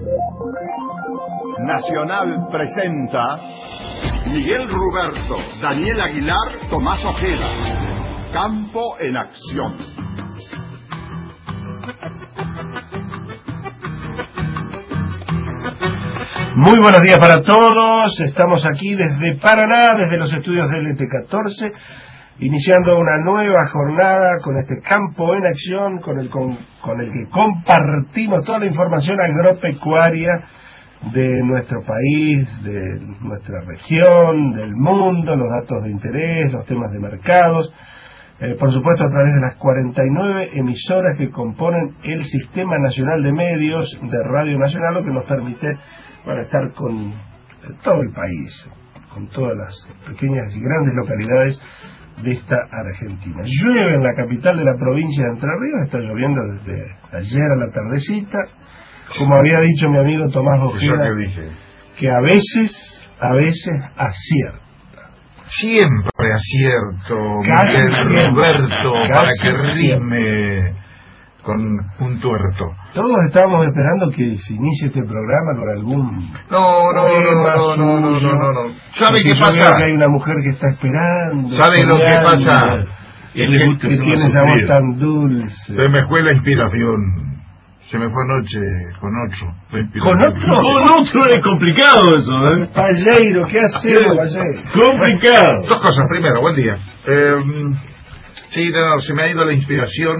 Nacional presenta Miguel Ruberto, Daniel Aguilar, Tomás Ojeda. Campo en acción. Muy buenos días para todos. Estamos aquí desde Paraná, desde los estudios del LT14, iniciando una nueva jornada con este Campo en acción, con el que compartimos toda la información agropecuaria de nuestro país, de nuestra región, del mundo, los datos de interés, los temas de mercados, por supuesto a través de las 49 emisoras que componen el Sistema Nacional de Medios de Radio Nacional, lo que nos permite estar con todo el país, con todas las pequeñas y grandes localidades de esta Argentina. Llueve en la capital de la provincia de Entre Ríos, está lloviendo desde ayer a la tardecita. Como había dicho mi amigo Tomás Ojeda, que a veces acierta. Siempre acierto, Miguel Roberto, para que rime con un tuerto. Todos estábamos esperando que se inicie este programa con algún No. ¿Sabe qué pasa? Que hay una mujer que está esperando. ¿Sabe lo que pasa? Que tiene esa voz tan dulce. Se me fue la inspiración. Se me fue anoche con otro. ¿Con otro? Con otro es complicado eso, ¿eh? Palleiro, ¿qué hacemos, Palleiro? Complicado. Dos cosas. Primero, buen día. Sí, no, se me ha ido la inspiración.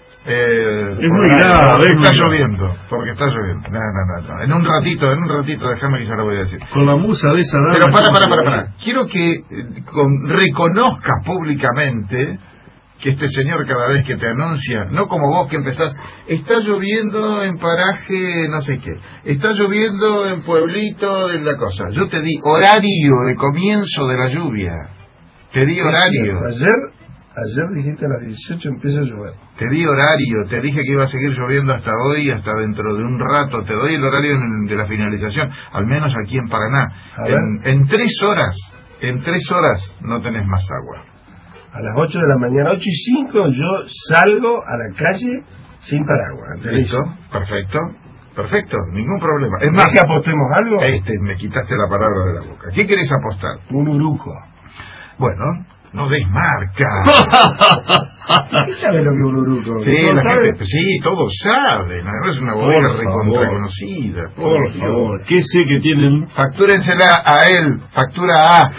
Es muy grave. Está lloviendo, porque está lloviendo. No. En un ratito, déjame que ya lo voy a decir. Con la musa de esa dama. Pero para. Quiero que reconozcas públicamente que este señor cada vez que te anuncia, no como vos que empezás, está lloviendo en paraje no sé qué, está lloviendo en pueblito de la cosa. Yo te di horario de comienzo de la lluvia. Te di horario. Ayer dijiste a las 18 empieza a llover. Te di horario, te dije que iba a seguir lloviendo hasta hoy, hasta dentro de un rato. Te doy el horario de la finalización, al menos aquí en Paraná. En 3 horas no tenés más agua. A las 8 de la mañana, 8 y 5, yo salgo a la calle sin paraguas. ¿Listo? Perfecto, ningún problema. Es más, más, que apostemos algo. Me quitaste la palabra de la boca. ¿Qué querés apostar? Un uruco. Bueno, no des marca. ¿Qué sabe lo que es un uruco? Sí, la gente, sí, todos saben. No es una bodega reconocida. Por favor, ¿qué sé que tienen? Factúrensela a él, factura A.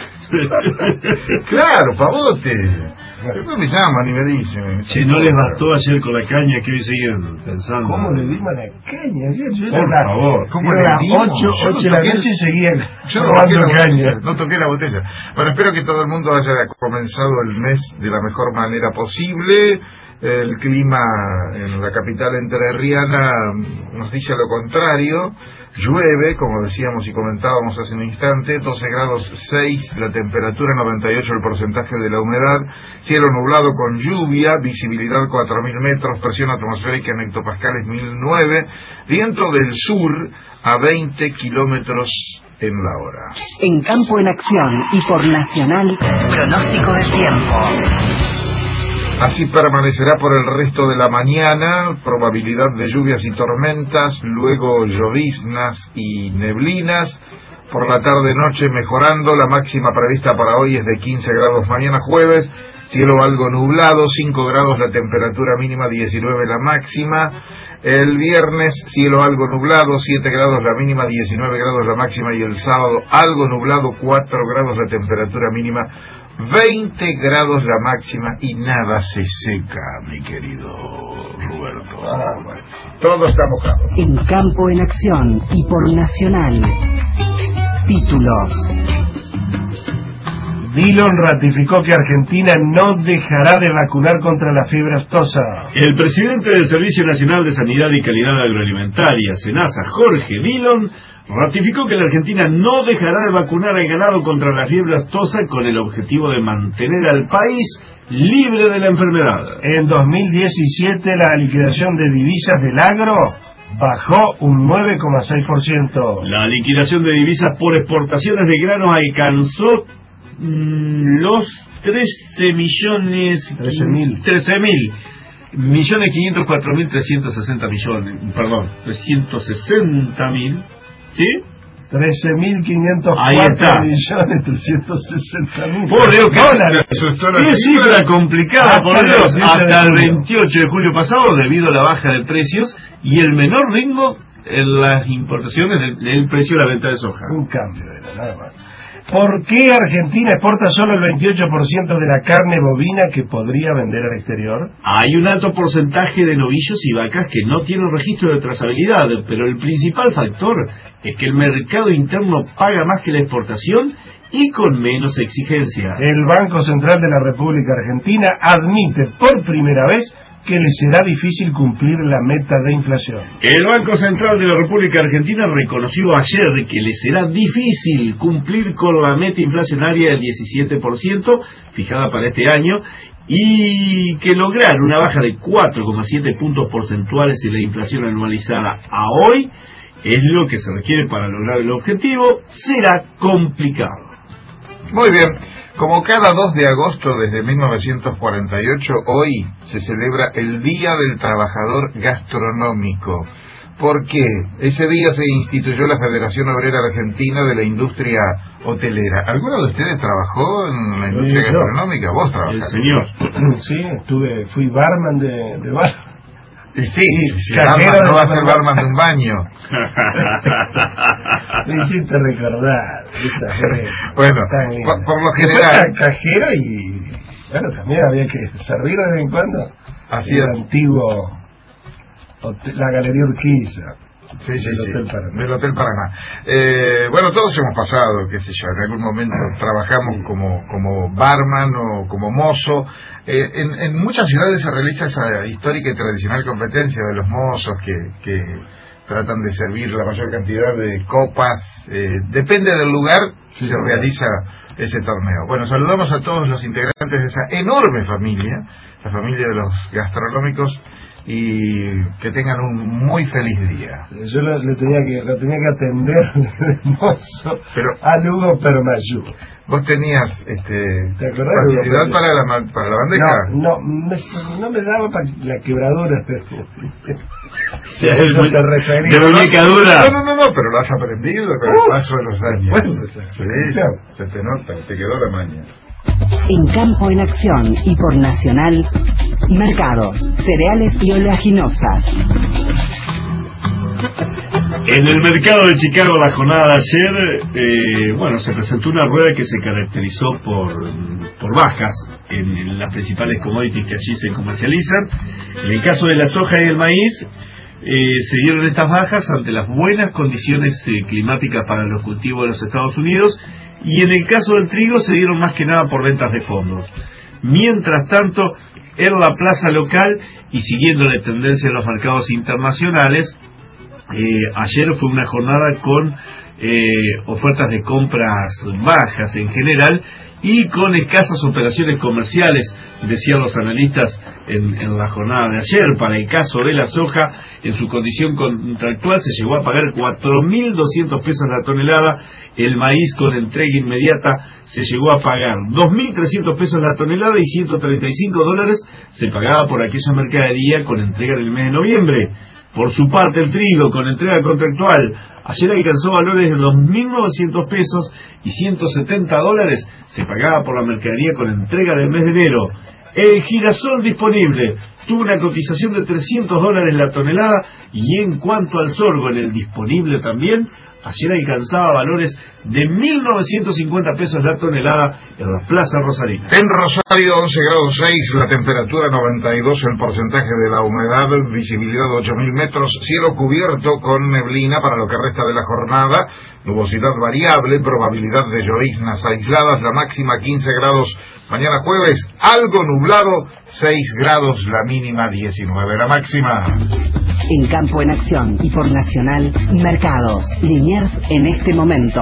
Claro, pavote. Después me llaman y me dicen. Si no les bastó ayer con la caña, que hoy siguen pensando. ¿Cómo le dimos la caña ayer? Por favor. ¿Cómo le dimos? 8 de la noche seguían robando caña. No toqué la botella. Bueno, espero que todo el mundo haya comenzado el mes de la mejor manera posible. El clima en la capital entrerriana nos dice lo contrario. Llueve, como decíamos y comentábamos hace un instante, 12 grados 6 la temperatura, 98 el porcentaje de la humedad, cielo nublado con lluvia, visibilidad 4.000 metros, presión atmosférica en hectopascales 1.009, viento del sur a 20 kilómetros en la hora. En Campo en Acción y por Nacional, pronóstico del tiempo. Así permanecerá por el resto de la mañana, probabilidad de lluvias y tormentas, luego lloviznas y neblinas. Por la tarde-noche mejorando, la máxima prevista para hoy es de 15 grados mañana jueves, cielo algo nublado, 5 grados la temperatura mínima, 19 la máxima. El viernes, cielo algo nublado, 7 grados la mínima, 19 grados la máxima. Y el sábado, algo nublado, 4 grados la temperatura mínima, 20 grados la máxima y nada se seca, mi querido Roberto. Bueno, todo está mojado. En Campo en Acción y por Nacional. Títulos. Dillon ratificó que Argentina no dejará de vacunar contra la fiebre aftosa. El presidente del Servicio Nacional de Sanidad y Calidad Agroalimentaria, SENASA, Jorge Dillon, ratificó que la Argentina no dejará de vacunar al ganado contra la fiebre aftosa con el objetivo de mantener al país libre de la enfermedad. En 2017 la liquidación de divisas del agro bajó un 9,6%. La liquidación de divisas por exportaciones de granos alcanzó los 13.000 1.504.360 millones, perdón, 360.000, ¿sí? 13.504.360.000. Por Dios, dólares. Qué cifra complicada, por Dios. Hasta el 28 de julio pasado, debido a la baja de precios y el menor ritmo en las importaciones del precio de la venta de soja. Un cambio era, nada más. ¿Por qué Argentina exporta solo el 28% de la carne bovina que podría vender al exterior? Hay un alto porcentaje de novillos y vacas que no tienen registro de trazabilidad, pero el principal factor es que el mercado interno paga más que la exportación y con menos exigencia. El Banco Central de la República Argentina admite por primera vez que le será difícil cumplir la meta de inflación. El Banco Central de la República Argentina reconoció ayer que le será difícil cumplir con la meta inflacionaria del 17% fijada para este año y que lograr una baja de 4,7 puntos porcentuales en la inflación anualizada a hoy es lo que se requiere para lograr el objetivo. Será complicado. Muy bien. Como cada 2 de agosto desde 1948, hoy se celebra el Día del Trabajador Gastronómico. ¿Por qué? Ese día se instituyó la Federación Obrera Argentina de la Industria Hotelera. ¿Alguno de ustedes trabajó en la industria gastronómica? ¿Vos trabajaste? El señor. Sí, fui barman de bar. Sí, barman, no va a ser barman de un baño. Me hiciste recordar. Bueno, por lo general... Cajero y... Bueno, también había que servir de vez en cuando. Así el es. antiguo... la Galería Urquiza. Sí, Hotel Paraná. Del Hotel Paraná. Bueno, todos hemos pasado, qué sé yo, en algún momento trabajamos como barman o como mozo. En muchas ciudades se realiza esa histórica y tradicional competencia de los mozos que tratan de servir la mayor cantidad de copas. Depende del lugar, se realiza ese torneo. Bueno, saludamos a todos los integrantes de esa enorme familia, la familia de los gastronómicos, y que tengan un muy feliz día. Yo lo tenía que atender de mozo a Lugo Permayú. ¿Vos tenías facilidad para la bandeja? No me daba para la quebradura. De muñeca dura. No, pero lo has aprendido con el paso de los años. Se te nota, te quedó la maña. En Campo en Acción y por Nacional, mercados, cereales y oleaginosas. En el mercado de Chicago la jornada de ayer, se presentó una rueda que se caracterizó por bajas en las principales commodities que allí se comercializan. En el caso de la soja y el maíz, se dieron estas bajas ante las buenas condiciones climáticas para los cultivos de los Estados Unidos, y en el caso del trigo se dieron más que nada por ventas de fondos. Mientras tanto, en la plaza local y siguiendo la tendencia en los mercados internacionales, ayer fue una jornada con ofertas de compras bajas en general y con escasas operaciones comerciales, decían los analistas en la jornada de ayer. Para el caso de la soja, en su condición contractual se llegó a pagar 4.200 pesos la tonelada. El maíz con entrega inmediata se llegó a pagar 2.300 pesos la tonelada y $135 se pagaba por aquella mercadería con entrega en el mes de noviembre. Por su parte, el trigo con entrega contractual ayer alcanzó valores de 2.900 pesos y $170 se pagaba por la mercadería con entrega del mes de enero. El girasol disponible tuvo una cotización de $300 la tonelada, y en cuanto al sorgo, en el disponible también, ayer alcanzaba valores de 1.950 pesos la tonelada en la Plaza Rosarina. En Rosario 11 grados 6, la temperatura 92, el porcentaje de la humedad, visibilidad 8.000 metros, cielo cubierto con neblina para lo que resta de la jornada, nubosidad variable, probabilidad de lloviznas aisladas, la máxima 15 grados. Mañana jueves, algo nublado, 6 grados, la mínima 19, la máxima. En Campo en Acción y por Nacional, mercados, Liniers en este momento.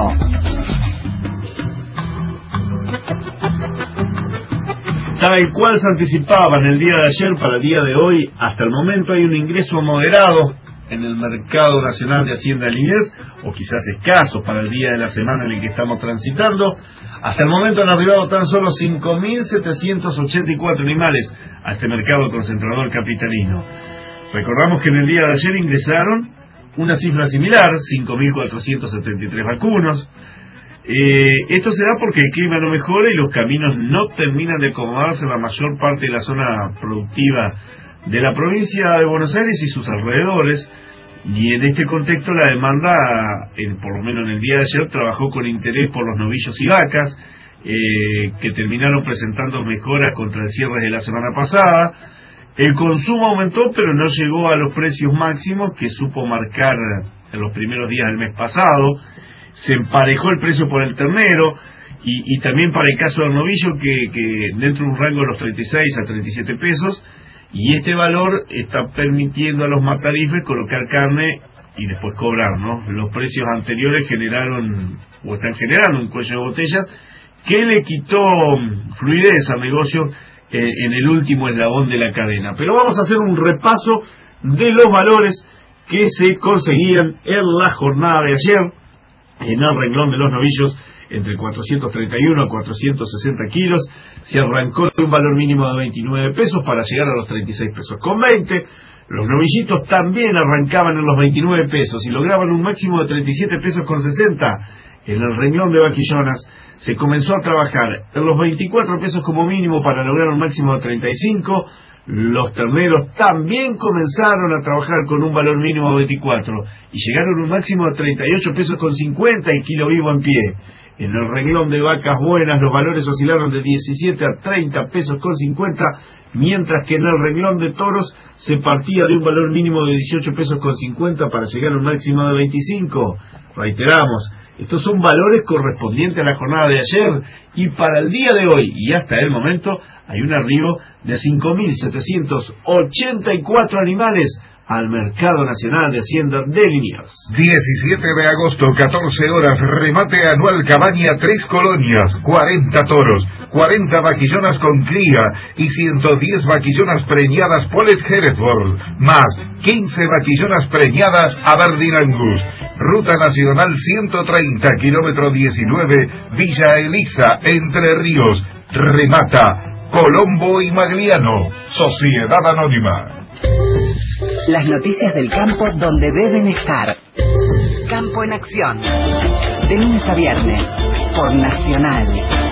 Tal cual se anticipaba en el día de ayer para el día de hoy, hasta el momento hay un ingreso moderado en el mercado nacional de Hacienda de Liniers, o quizás escasos para el día de la semana en el que estamos transitando. Hasta el momento han arribado tan solo 5.784 animales a este mercado concentrador capitalino. Recordamos que en el día de ayer ingresaron una cifra similar, 5.473 vacunos. Esto se da porque el clima no mejora y los caminos no terminan de acomodarse en la mayor parte de la zona productiva de la provincia de Buenos Aires y sus alrededores, y en este contexto la demanda, por lo menos en el día de ayer, trabajó con interés por los novillos y vacas, que terminaron presentando mejoras contra el cierre de la semana pasada. El consumo aumentó, pero no llegó a los precios máximos que supo marcar en los primeros días del mes pasado. Se emparejó el precio por el ternero y también para el caso del novillo, que dentro de un rango de los 36 a 37 pesos, y este valor está permitiendo a los matarifes colocar carne y después cobrar, ¿no? Los precios anteriores generaron o están generando un cuello de botella que le quitó fluidez al negocio en el último eslabón de la cadena. Pero vamos a hacer un repaso de los valores que se conseguían en la jornada de ayer en el renglón de los novillos. Entre 431 a 460 kilos, se arrancó de un valor mínimo de 29 pesos para llegar a los 36 pesos con 20. Los novillitos también arrancaban en los 29 pesos y lograban un máximo de 37 pesos con 60. En el renglón de vaquillonas se comenzó a trabajar en los 24 pesos como mínimo para lograr un máximo de 35. Los terneros también comenzaron a trabajar con un valor mínimo de 24 y llegaron a un máximo de 38 pesos con 50 el kilo vivo en pie. En el renglón de vacas buenas los valores oscilaron de 17 a 30 pesos con 50, mientras que en el renglón de toros se partía de un valor mínimo de 18 pesos con 50 para llegar a un máximo de 25. Reiteramos, estos son valores correspondientes a la jornada de ayer, y para el día de hoy y hasta el momento hay un arribo de 5.784 animales al mercado nacional de Hacienda de Liniers. 17 de agosto, 14 horas, remate anual Cabaña 3 colonias, 40 toros, 40 vaquillonas con cría y 110 vaquillonas preñadas Polet Hereford, más 15 vaquillonas preñadas Aberdeen Angus. Ruta Nacional 130, kilómetro 19, Villa Elisa, Entre Ríos. Remata Colombo y Magliano, Sociedad Anónima. Las noticias del campo donde deben estar. Campo en Acción. De lunes a viernes, por Nacional.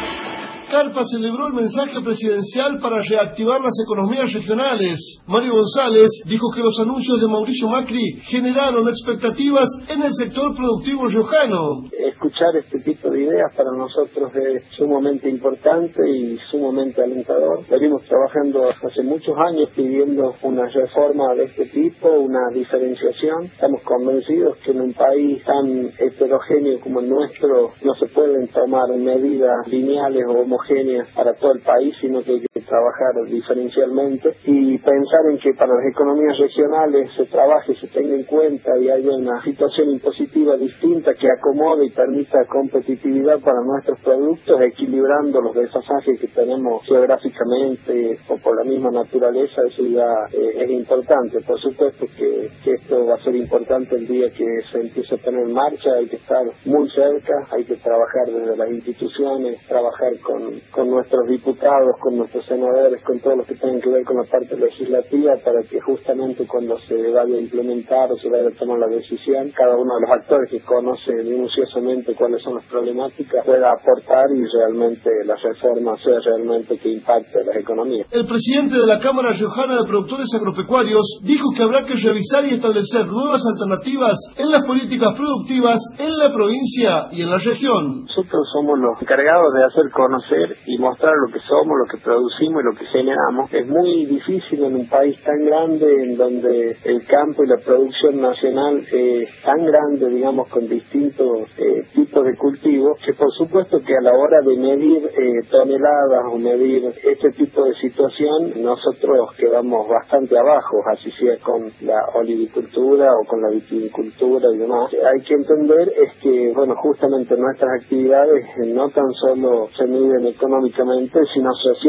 Carpa celebró el mensaje presidencial para reactivar las economías regionales. Mario González dijo que los anuncios de Mauricio Macri generaron expectativas en el sector productivo riojano. Escuchar este tipo de ideas para nosotros es sumamente importante y sumamente alentador. Venimos trabajando hace muchos años pidiendo una reforma de este tipo, una diferenciación. Estamos convencidos que en un país tan heterogéneo como el nuestro no se pueden tomar medidas lineales o homogéneas para todo el país, sino que hay que trabajar diferencialmente y pensar en que para las economías regionales se trabaje, se tenga en cuenta y haya una situación impositiva distinta que acomode y permita competitividad para nuestros productos, equilibrando los desfasajes que tenemos geográficamente o por la misma naturaleza. Eso ya es importante. Por supuesto que esto va a ser importante el día que se empiece a poner en marcha. Hay que estar muy cerca, hay que trabajar desde las instituciones, trabajar con nuestros diputados, con nuestros senadores, con todos los que tengan que ver con la parte legislativa, para que justamente cuando se vaya a implementar o se vaya a tomar la decisión, cada uno de los actores que conoce minuciosamente cuáles son las problemáticas pueda aportar y realmente la reforma sea realmente que impacte las economías. El presidente de la Cámara Riojana de Productores Agropecuarios dijo que habrá que revisar y establecer nuevas alternativas en las políticas productivas en la provincia y en la región. Nosotros somos los encargados de hacer conocer y mostrar lo que somos, lo que producimos y lo que generamos. Es muy difícil en un país tan grande, en donde el campo y la producción nacional es tan grande, digamos, con distintos tipos de cultivos, que por supuesto que a la hora de medir toneladas o medir este tipo de situación, nosotros quedamos bastante abajo, así sea con la olivicultura o con la viticultura y demás. Hay que entender es que, bueno, justamente nuestras actividades no tan solo se miden económicamente, sino socialmente.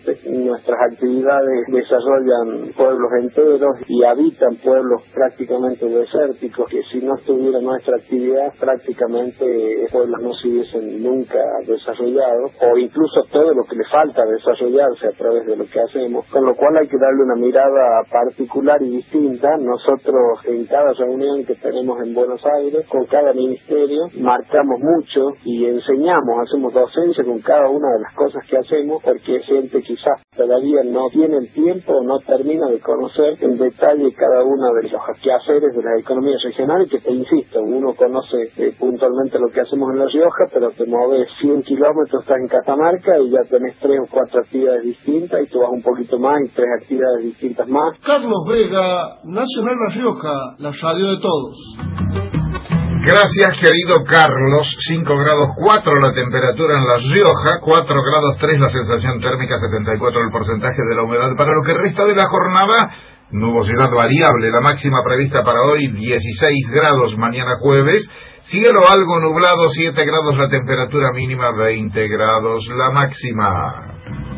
importante. Nuestras actividades desarrollan pueblos enteros y habitan pueblos prácticamente desérticos, que si no estuviera nuestra actividad, prácticamente pueblos no se hubiesen nunca desarrollado, o incluso todo lo que le falta desarrollarse a través de lo que hacemos, con lo cual hay que darle una mirada particular y distinta. Nosotros en cada reunión que tenemos en Buenos Aires, con cada ministerio, marcamos mucho y enseñamos, hacemos docencia con cada una de las cosas que hacemos, porque gente quizás todavía no tiene el tiempo o no termina de conocer en detalle cada uno de los quehaceres de las economías regionales, que te insisto, uno conoce puntualmente lo que hacemos en La Rioja, pero te mueves 100 kilómetros, estás en Catamarca y ya tenés 3 o 4 actividades distintas, y tú vas un poquito más y 3 actividades distintas más. Carlos Vega, Nacional La Rioja, la radio de todos. Gracias, querido Carlos. 5 grados 4 la temperatura en La Rioja, 4 grados 3 la sensación térmica, 74 el porcentaje de la humedad. Para lo que resta de la jornada, nubosidad variable, la máxima prevista para hoy 16 grados, mañana jueves, cielo algo nublado, 7 grados la temperatura mínima, 20 grados la máxima.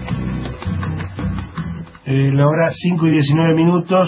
La hora 5 y 19 minutos,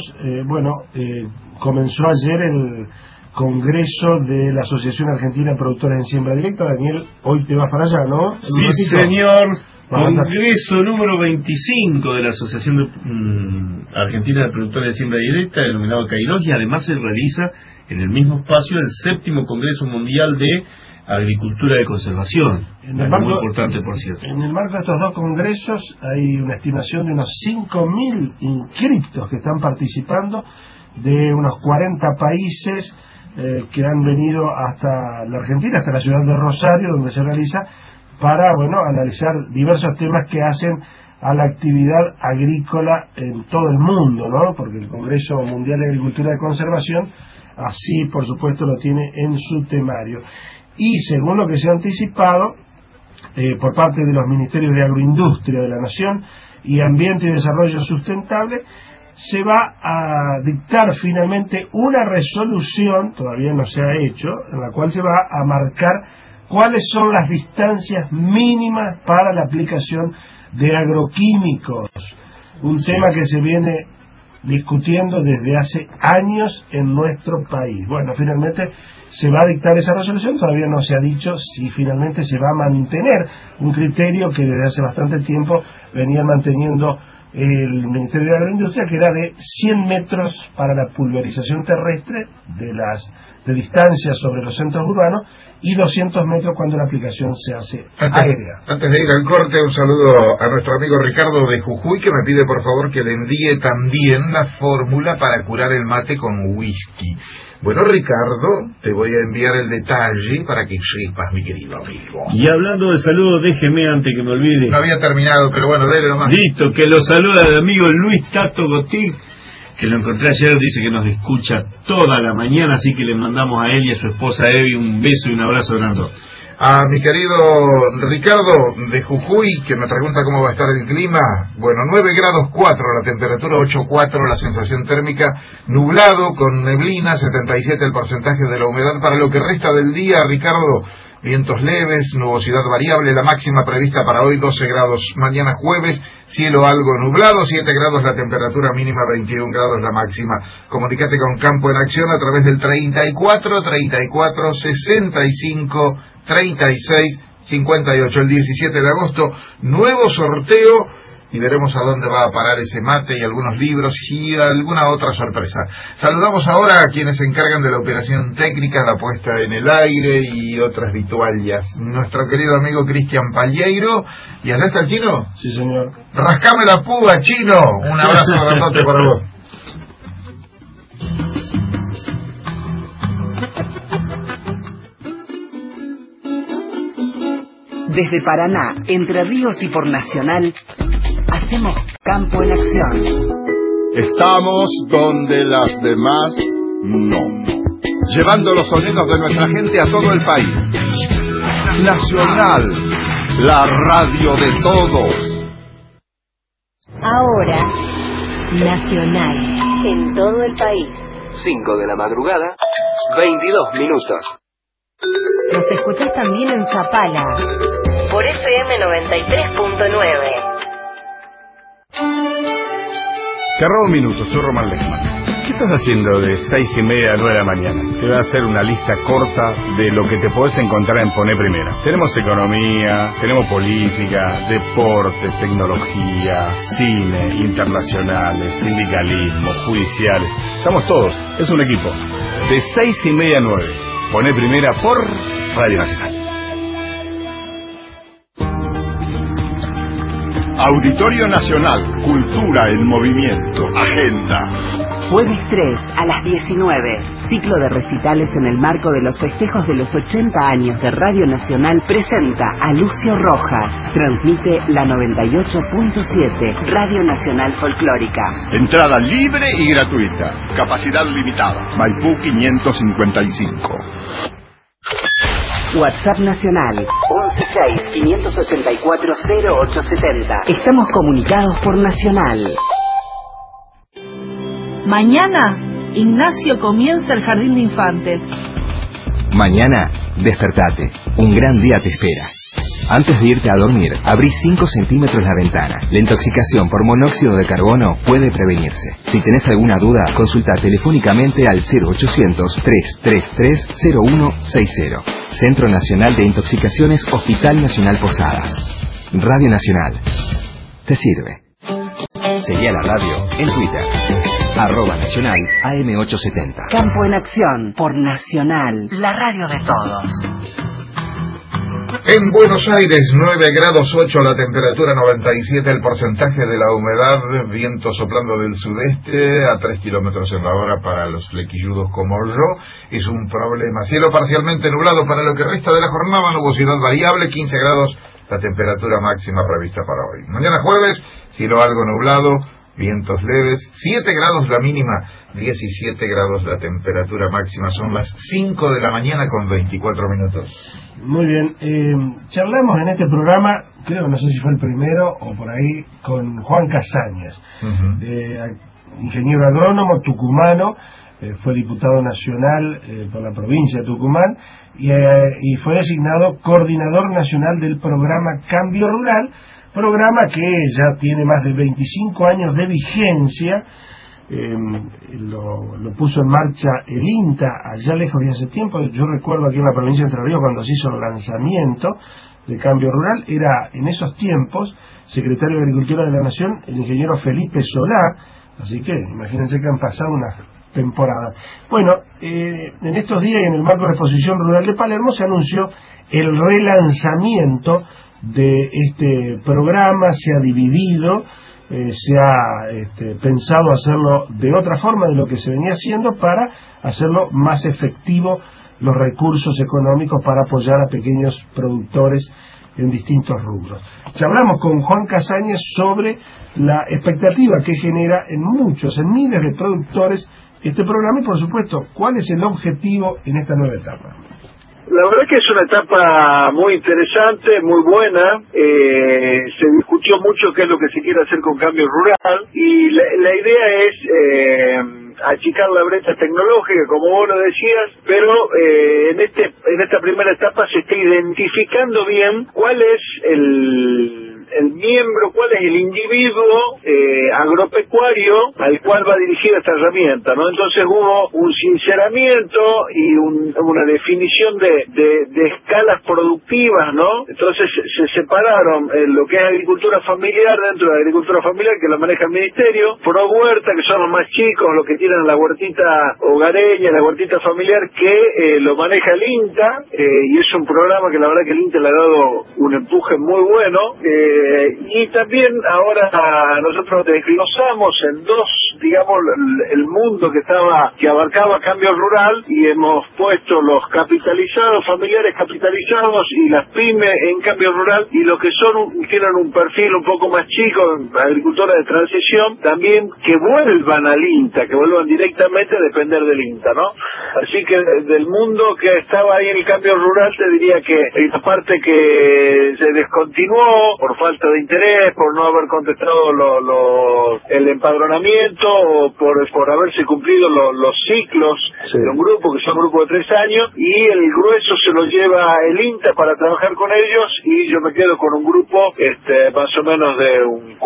comenzó ayer el Congreso de la Asociación Argentina de Productores en Siembra Directa. Daniel, hoy te vas para allá, ¿no? Sí, señor. Congreso número 25 de la Asociación Argentina de Productores de Siembra Directa, denominado CAIDOS, y además se realiza en el mismo espacio el 7º Congreso Mundial de Agricultura de Conservación. Muy importante, por cierto. En el marco de estos dos congresos hay una estimación de unos 5.000 inscriptos que están participando, de unos 40 países que han venido hasta la Argentina, hasta la ciudad de Rosario, donde se realiza, para analizar diversos temas que hacen a la actividad agrícola en todo el mundo, ¿no? Porque el Congreso Mundial de Agricultura de Conservación así, por supuesto, lo tiene en su temario. Y según lo que se ha anticipado por parte de los Ministerios de Agroindustria de la Nación y Ambiente y Desarrollo Sustentable, se va a dictar finalmente una resolución, todavía no se ha hecho, en la cual se va a marcar cuáles son las distancias mínimas para la aplicación de agroquímicos, un tema que se viene discutiendo desde hace años en nuestro país. Bueno, finalmente se va a dictar esa resolución, todavía no se ha dicho si finalmente se va a mantener un criterio que desde hace bastante tiempo venía manteniendo el Ministerio de Agroindustria, que era de 100 metros para la pulverización terrestre de distancia sobre los centros urbanos y 200 metros cuando la aplicación se hace aérea. Antes de ir al corte, un saludo a nuestro amigo Ricardo de Jujuy, que me pide por favor que le envíe también la fórmula para curar el mate con whisky. Bueno, Ricardo, te voy a enviar el detalle para que sepas, mi querido amigo. Y hablando de saludos, déjeme antes que me olvide. No había terminado, pero bueno, dale nomás. Listo, que lo saluda el amigo Luis Tato Gotir, que lo encontré ayer, dice que nos escucha toda la mañana, así que le mandamos a él y a su esposa Evi un beso y un abrazo grande. A mi querido Ricardo de Jujuy, que me pregunta cómo va a estar el clima. Bueno, 9 grados 4 la temperatura, 8,4 la sensación térmica, nublado con neblina, 77 el porcentaje de la humedad. Para lo que resta del día, Ricardo, vientos leves, nubosidad variable, la máxima prevista para hoy 12 grados, mañana jueves, cielo algo nublado, 7 grados la temperatura mínima, 21 grados la máxima. Comunicate con Campo en Acción a través del 34 65 36 58. El 17 de agosto, nuevo sorteo, y veremos a dónde va a parar ese mate y algunos libros y alguna otra sorpresa. Saludamos ahora a quienes se encargan de la operación técnica, la puesta en el aire y otras vituallas. Nuestro querido amigo Cristian Palleiro. ¿Y allá está el Chino? Sí, señor. Rascame la púa, Chino. Un abrazo grandote para vos. Desde Paraná, Entre Ríos y por Nacional, hacemos Campo en Acción. Estamos donde las demás no. Llevando los sonidos de nuestra gente a todo el país. Nacional, la radio de todos. Ahora, Nacional, en todo el país. 5 de la madrugada, 22 minutos. Nos escuchás también en Zapala, por FM 93.9. Te robo un minuto, soy Román Lechman. ¿Qué estás haciendo de 6:30 a 9 de la mañana? Te voy a hacer una lista corta de lo que te podés encontrar en Poné Primera. Tenemos economía, tenemos política, deporte, tecnología, cine, internacionales, sindicalismo, judiciales. Estamos todos, es un equipo. De 6:30 a 9. Poné Primera por Radio Nacional. Auditorio Nacional, Cultura en Movimiento, Agenda. Jueves 3 a las 19. Ciclo de recitales en el marco de los festejos de los 80 años de Radio Nacional presenta a Lucio Rojas. Transmite la 98.7 Radio Nacional Folclórica. Entrada libre y gratuita. Capacidad limitada. Maipú 555. WhatsApp Nacional 116-584-0870. Estamos comunicados por Nacional. Mañana, Ignacio comienza el Jardín de Infantes. Mañana, despertate. Un gran día te espera. Antes de irte a dormir, abrí 5 centímetros la ventana. La intoxicación por monóxido de carbono puede prevenirse. Si tenés alguna duda, consulta telefónicamente al 0800-333-0160. Centro Nacional de Intoxicaciones, Hospital Nacional Posadas. Radio Nacional. Te sirve. Seguí a la radio en Twitter. @Nacional AM870. Campo en Acción por Nacional, la radio de todos. En Buenos Aires, 9 grados 8 la temperatura, 97 el porcentaje de la humedad, viento soplando del sudeste a 3 kilómetros en la hora para los flequilludos como yo. Es un problema. Cielo parcialmente nublado para lo que resta de la jornada, nubosidad variable, 15 grados la temperatura máxima prevista para hoy. Mañana jueves, cielo algo nublado, vientos leves, 7 grados la mínima, 17 grados la temperatura máxima. Son las 5 de la mañana con 24 minutos. Muy bien, charlamos en este programa, creo que no sé si fue el primero o por ahí, con Juan Casañas, ingeniero agrónomo tucumano, fue diputado nacional por la provincia de Tucumán y fue designado coordinador nacional del programa Cambio Rural, programa que ya tiene más de 25 años de vigencia. Lo puso en marcha el INTA allá lejos de hace tiempo. Yo recuerdo aquí en la provincia de Entre Ríos cuando se hizo el lanzamiento de Cambio Rural, era en esos tiempos secretario de Agricultura de la Nación el ingeniero Felipe Solá, así que imagínense que han pasado unas temporadas. Bueno, en estos días y en el marco de la Exposición Rural de Palermo se anunció el relanzamiento de este programa. Se ha dividido, se ha pensado hacerlo de otra forma de lo que se venía haciendo para hacerlo más efectivo los recursos económicos para apoyar a pequeños productores en distintos rubros. Charlamos con Juan Casañas sobre la expectativa que genera en muchos, en miles de productores este programa y por supuesto cuál es el objetivo en esta nueva etapa. La verdad que es una etapa muy interesante, muy buena. Se discutió mucho qué es lo que se quiere hacer con Cambio Rural y la idea es achicar la brecha tecnológica, como vos lo decías, pero en esta primera etapa se está identificando bien cuál es el miembro, cuál es el individuo agropecuario al cual va dirigida esta herramienta, ¿no? Entonces hubo un sinceramiento y una definición de escalas productivas, ¿no? Entonces se separaron lo que es agricultura familiar dentro de la agricultura familiar, que la maneja el Ministerio, Pro Huerta, que son los más chicos, los que tienen la huertita hogareña, la huertita familiar, que lo maneja el INTA, y es un programa que la verdad que el INTA le ha dado un empuje muy bueno. Y también ahora nosotros desglosamos en dos, digamos, el mundo que abarcaba Cambio Rural y hemos puesto los capitalizados, familiares capitalizados y las pymes en Cambio Rural y los que tienen un perfil un poco más chico, agricultores de transición, también que vuelvan al INTA, que vuelvan directamente a depender del INTA, ¿no? Así que del mundo que estaba ahí en el cambio rural, te diría que hay una parte que se descontinuó por falta de interés, por no haber contestado el empadronamiento, o por haberse cumplido los ciclos de un grupo, que son grupos de 3 años, y el grueso se lo lleva el INTA para trabajar con ellos, y yo me quedo con un grupo más o menos de un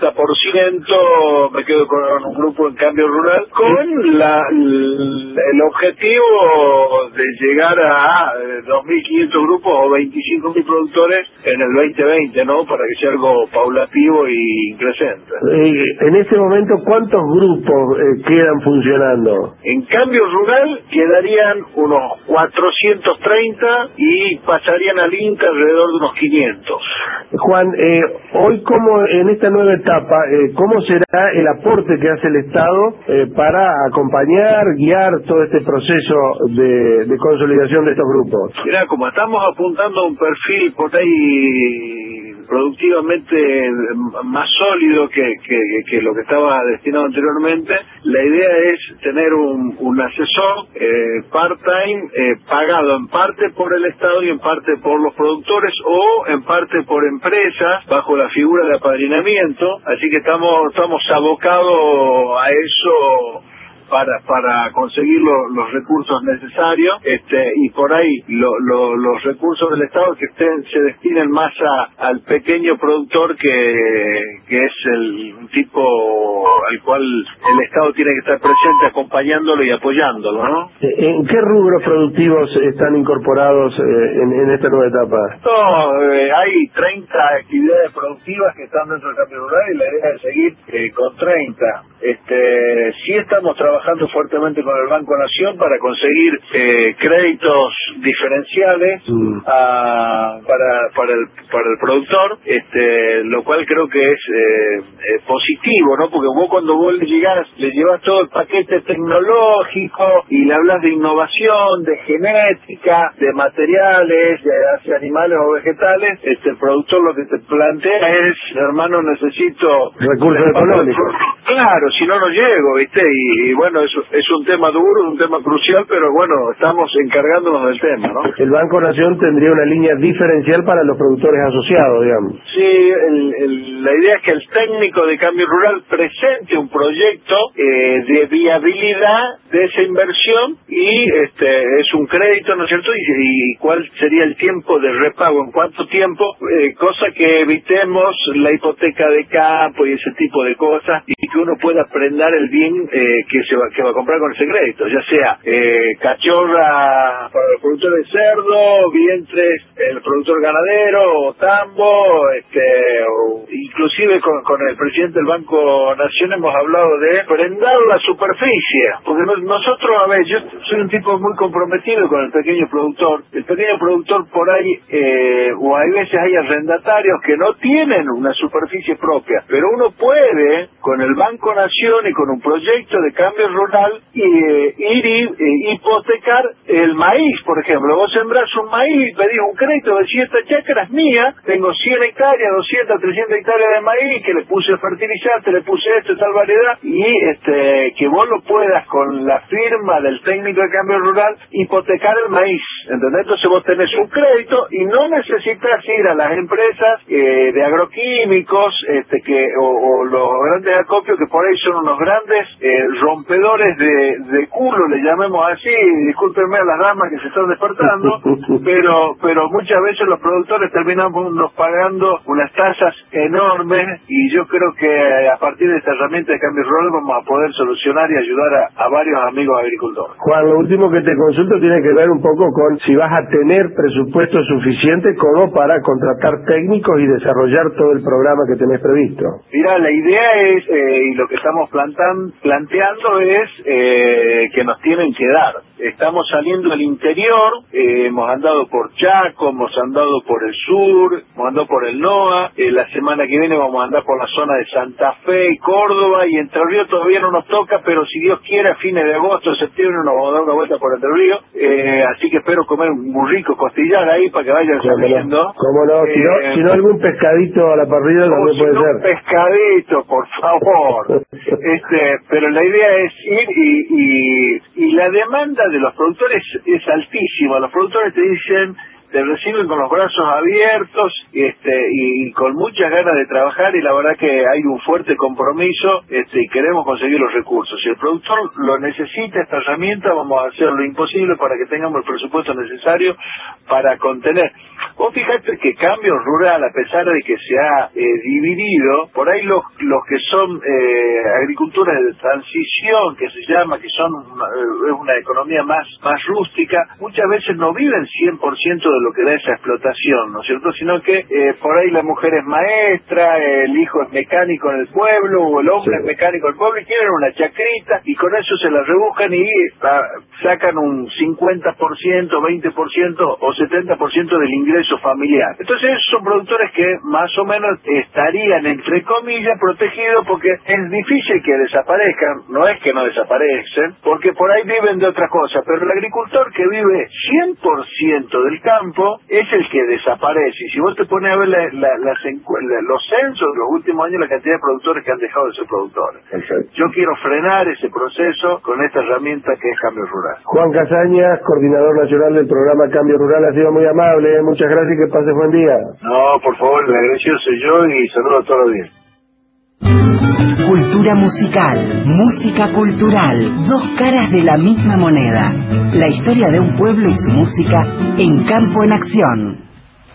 40%, me quedo con un grupo en cambio rural, con el objetivo de llegar a 2.500 grupos o 25.000 productores en el 2020, ¿no? Para que sea algo paulativo y creciente. En este momento, ¿cuántos grupos quedan funcionando? En cambio rural quedarían unos 430 y pasarían al INTA alrededor de unos 500. Juan, hoy como en esta nueva etapa, ¿cómo será el aporte que hace el Estado para acompañar, guiar todo este proceso de consolidación de estos grupos? Mira, como estamos apuntando a un perfil por ahí productivamente más sólido que lo que estaba destinado anteriormente, la idea es tener un asesor part-time pagado en parte por el Estado y en parte por los productores, o en parte por empresas bajo la figura de apadrinamiento. Así que estamos abocados a eso para conseguir los recursos necesarios, y por ahí los recursos del Estado que se destinen más al pequeño productor, que es el tipo al cual el Estado tiene que estar presente acompañándolo y apoyándolo, ¿no? ¿En qué rubros productivos están incorporados en esta nueva etapa? No, hay 30 actividades productivas que están dentro del cambio rural, y la idea es seguir con 30. Sí estamos trabajando fuertemente con el Banco Nación para conseguir créditos diferenciales para el productor, lo cual creo que es positivo, ¿no? Porque cuando vos le llevas todo el paquete tecnológico y le hablas de innovación, de genética, de materiales, hacia animales o vegetales, el productor lo que te plantea es, hermano, necesito recursos económicos. Claro, si no llego, ¿viste? Y bueno, es un tema duro, un tema crucial, pero bueno, estamos encargándonos del tema, ¿no? El Banco Nación tendría una línea diferencial para los productores asociados, digamos. Sí, la idea es que el técnico de cambio rural presente un proyecto de viabilidad de esa inversión, y es un crédito, ¿no es cierto? Y cuál sería el tiempo de repago, en cuánto tiempo, cosa que evitemos la hipoteca de campo y ese tipo de cosas, y que uno pueda prendar el bien que va a comprar con ese crédito, ya sea cachorra para el productor de cerdo, vientres el productor ganadero, o tambo, o inclusive con el presidente del Banco Nación hemos hablado de prendar la superficie, porque nosotros, a ver, yo soy un tipo muy comprometido con el pequeño productor. El pequeño productor por ahí, o hay veces hay arrendatarios que no tienen una superficie propia, pero uno puede, con el Banco Nación y con un proyecto de cambio rural, ir y hipotecar el maíz, por ejemplo. Vos sembrás un maíz, pedís un crédito, decís, esta chacra es mía, tengo 100 hectáreas, 200, 300 hectáreas de maíz, que le puse fertilizante, le puse tal variedad, y que vos lo puedas, con la firma del técnico de cambio rural, hipotecar el maíz, ¿entendés? Entonces vos tenés un crédito y no necesitas ir a las empresas de agroquímicos, o los grandes acopios, que por ahí son unos grandes rompedores de culo, le llamemos así, discúlpenme a las damas que se están despertando, pero muchas veces los productores terminamos pagando unas tasas enormes, y yo creo que a partir de esta herramienta de cambio rural vamos a poder solucionar y ayudar a varios amigos agricultores. Juan, lo último que te consulto tiene que ver un poco con si vas a tener presupuesto suficiente como para contratar técnicos y desarrollar todo el programa que tenés previsto. Mira, la idea es, y lo que estamos planteando es que nos tienen que dar. Estamos saliendo del interior, hemos andado por Chaco, hemos andado por el sur, hemos andado por el NOA, la semana que viene vamos a andar por la zona de Santa Fe y Córdoba, y Entre Ríos todavía no nos toca, pero si Dios quiere a fines de agosto, septiembre nos vamos a dar una vuelta por Entre Ríos, así que espero comer un muy rico costillar ahí para que vayan saliendo. ¿Cómo no? Si no algún pescadito a la parrilla también puede ser. Un pescadito, por favor. Pero la idea es ir y la demanda de los productores es altísima. Los productores te dicen, te reciben con los brazos abiertos y con muchas ganas de trabajar, y la verdad que hay un fuerte compromiso y queremos conseguir los recursos. Si el productor lo necesita, esta herramienta, vamos a hacer lo imposible para que tengamos el presupuesto necesario para contener. Vos fijate que Cambio Rural, a pesar de que se ha dividido, por ahí los que son agricultura de transición, que se llama, que son una economía más rústica, muchas veces no viven 100% de lo que da esa explotación, ¿no es cierto? Sino que por ahí la mujer es maestra, el hijo es mecánico en el pueblo, o el hombre es mecánico en el pueblo, y quieren una chacrita, y con eso se la rebuscan y sacan un 50%, 20% o 70% del ingreso familiar. Entonces esos son productores que más o menos estarían, entre comillas, protegidos, porque es difícil que desaparezcan. No es que no desaparecen, porque por ahí viven de otra cosa, pero el agricultor que vive 100% del campo es el que desaparece. Y si vos te pones a ver los censos de los últimos años, la cantidad de productores que han dejado de ser productores. Exacto. Yo quiero frenar ese proceso con esta herramienta que es Cambio Rural. Juan Casañas, coordinador nacional del programa Cambio Rural, ha sido muy amable. Muchas gracias y que pases buen día. No, por favor, el agradecido soy yo, y saludo a todos los días. Cultura musical, música cultural, dos caras de la misma moneda. La historia de un pueblo y su música en Campo en Acción.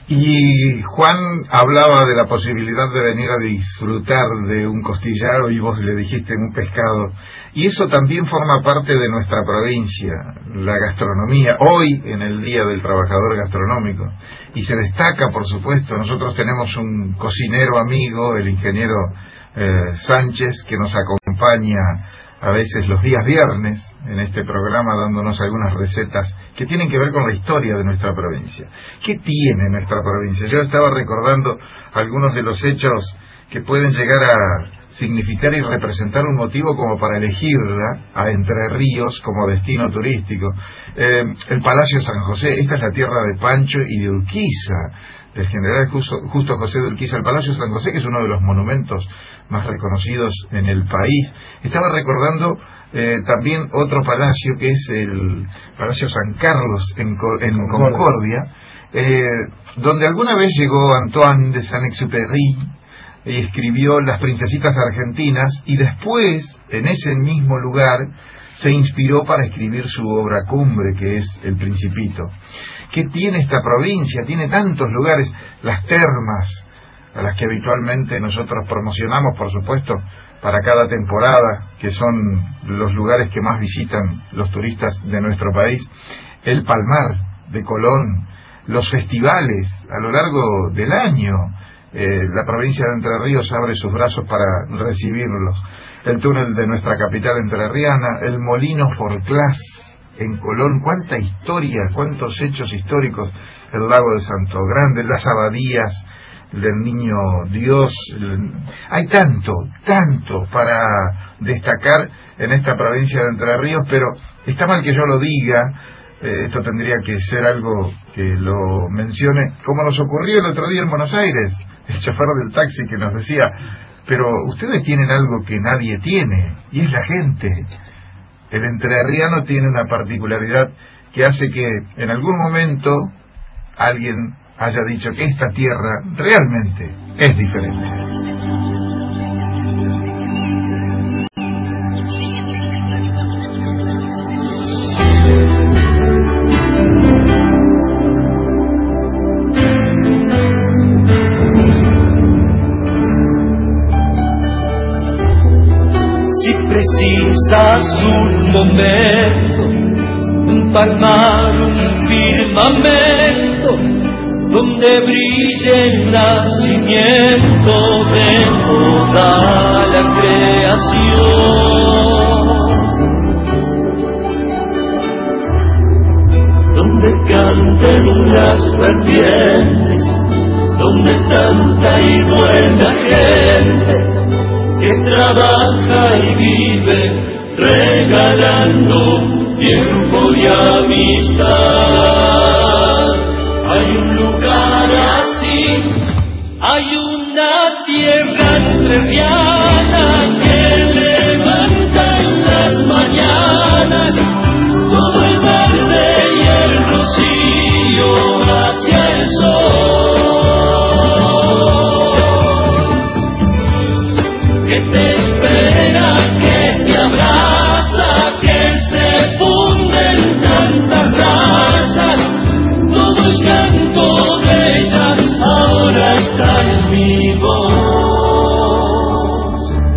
Y Juan hablaba de la posibilidad de venir a disfrutar de un costillado, y vos le dijiste un pescado, y eso también forma parte de nuestra provincia, la gastronomía, hoy en el Día del Trabajador Gastronómico, y se destaca, por supuesto. Nosotros tenemos un cocinero amigo, el ingeniero Sánchez, que nos acompaña a veces los días viernes en este programa, dándonos algunas recetas que tienen que ver con la historia de nuestra provincia. ¿Qué tiene nuestra provincia? Yo estaba recordando algunos de los hechos que pueden llegar a significar y representar un motivo como para elegirla a Entre Ríos como destino turístico. El Palacio San José, esta es la tierra de Pancho y de Urquiza, del general Justo José de Urquiza. El Palacio San José, que es uno de los monumentos más reconocidos en el país. Estaba recordando también otro palacio, que es el Palacio San Carlos en Concordia, donde alguna vez llegó Antoine de Saint-Exupéry y escribió Las Princesitas Argentinas, y después en ese mismo lugar se inspiró para escribir su obra cumbre, que es El Principito. ¿Qué tiene esta provincia? Tiene tantos lugares. Las termas, a las que habitualmente nosotros promocionamos, por supuesto, para cada temporada, que son los lugares que más visitan los turistas de nuestro país. El Palmar de Colón, los festivales a lo largo del año. La provincia de Entre Ríos abre sus brazos para recibirlos. El túnel de nuestra capital entrerriana, el Molino Forclás en Colón, cuánta historia, cuántos hechos históricos, el lago de Santo Grande, las abadías del Niño Dios. Hay tanto para destacar en esta provincia de Entre Ríos, pero está mal que yo lo diga. Esto tendría que ser algo que lo mencione, como nos ocurrió el otro día en Buenos Aires, el chofer del taxi que nos decía, pero ustedes tienen algo que nadie tiene, y es la gente. El entrerriano tiene una particularidad que hace que en algún momento alguien haya dicho que esta tierra realmente es diferente. Precisas un momento, un palmar, un firmamento, donde brille el nacimiento de toda la creación, donde canten las vertientes, donde tanta y buena gente que trabaja y vive regalando tiempo y amistad. Hay un lugar así, hay una tierra entrerriana que levanta en las mañanas todo el mi voz.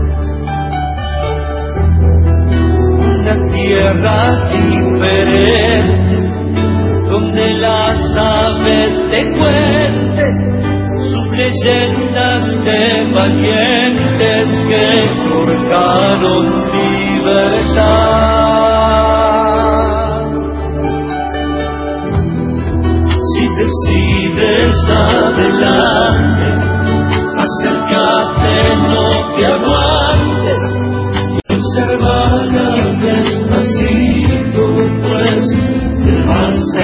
Una tierra diferente, donde las aves te cuenten sus leyendas de valientes que forjaron libertad. Si decides adelante, acércate, no te aguantes, observala despacito, pues te vas a